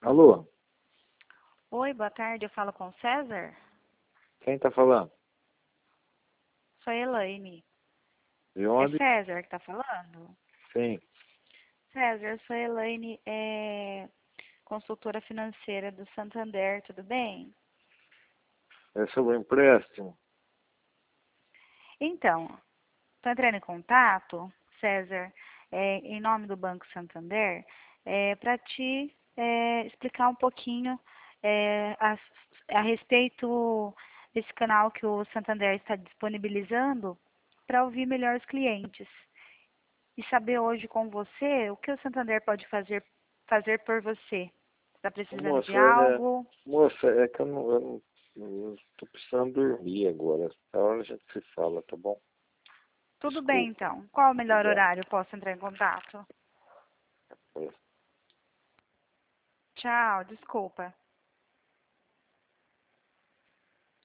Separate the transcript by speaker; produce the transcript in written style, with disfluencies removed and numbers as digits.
Speaker 1: Alô?
Speaker 2: Oi, boa tarde. Eu falo com o César?
Speaker 1: Quem tá falando?
Speaker 2: Sou a Elaine.
Speaker 1: De
Speaker 2: É
Speaker 1: onde?
Speaker 2: César que tá falando?
Speaker 1: Sim.
Speaker 2: César, eu sou a Elaine, consultora financeira do Santander, tudo bem?
Speaker 1: É sobre o empréstimo?
Speaker 2: Então, estou entrando em contato, César, em nome do Banco Santander, para te explicar um pouquinho a respeito desse canal que o Santander está disponibilizando para ouvir melhor os clientes. E saber hoje com você o que o Santander pode fazer por você. Está precisando de
Speaker 1: Moça,
Speaker 2: algo?
Speaker 1: moça, é que eu tô precisando dormir agora. A hora a gente se fala, tá bom?
Speaker 2: Tudo bem,
Speaker 1: Desculpa.
Speaker 2: então. Qual o melhor
Speaker 1: Obrigado.
Speaker 2: horário? Posso entrar em contato? Tchau, desculpa.